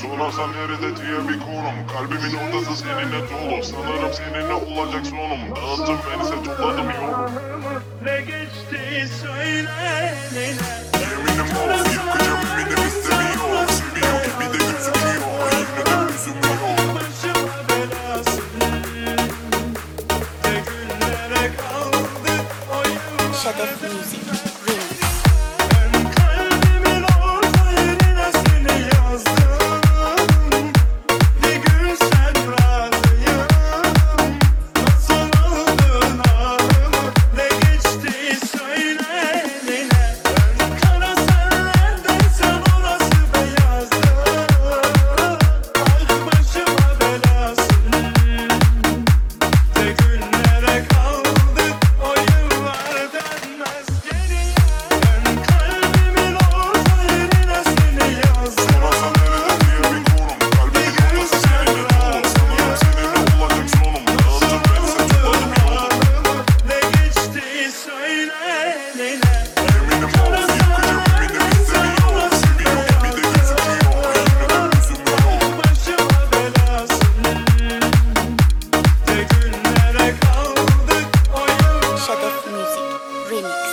Sorarsan nerede diye bir konum. Kalbimin ortası seninle dolu. Sanırım seninle olacak sonum. Dağıttın beni ise topladım yolum. Ne geçti söyle Leyla. Yeminim of yıkacağım eminim istemiyor. Seviyor gibi de gözüküyor. Yine de üzülmüyor. Başıma belasın. Ne günlere kaldı o yıllar. Şedef Music Remix. Ben kalbimin orta yerine seni yazdım. Bir gün sen razıyım. Nasıl aldın ağımı. Ne geçti söyle Leyla. Ben kara senlerden sen orası beyazdım. Ah başıma belasın. Ne günlere kaldık o yıllar dönmez geriye. Ben kalbimin orta yerine seni yazdım. Sorarsan nerede diye bir konum. Kalbimin ortası seninle dolu. Sanırım seninle olacak sonum. Dağıttın beni ise topladım yolum. Ne geçti söyle Leyla. Yeminim of yıkacağım eminim istemiyor. Seviyor gibi de gözüküyor. Yine de üzülmüyor. Başıma belasın. Ne günlere kaldık o yıllar. Şedef Music Remix.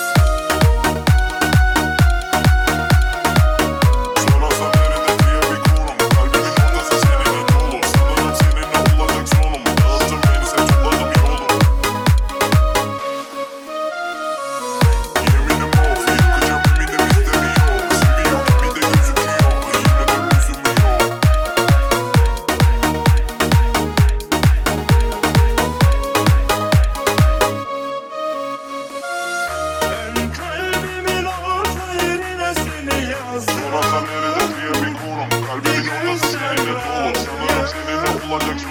Sorarsan nerede diye bir konum. Kalbimin ortası seninle dolu. Sanırım seninle olacak sonum. Dağıttın beni ise topladım yolum. Yeminim of yıkacağım eminim istemiyor. Seviyor gibi de gözüküyor. Yine de üzülmüyor. Ben kalbimin orta yerine seni yazdım. Sorarsan nerede diye bir konum. Kalbimin ortası seninle dolu. Sanırım seninle olacak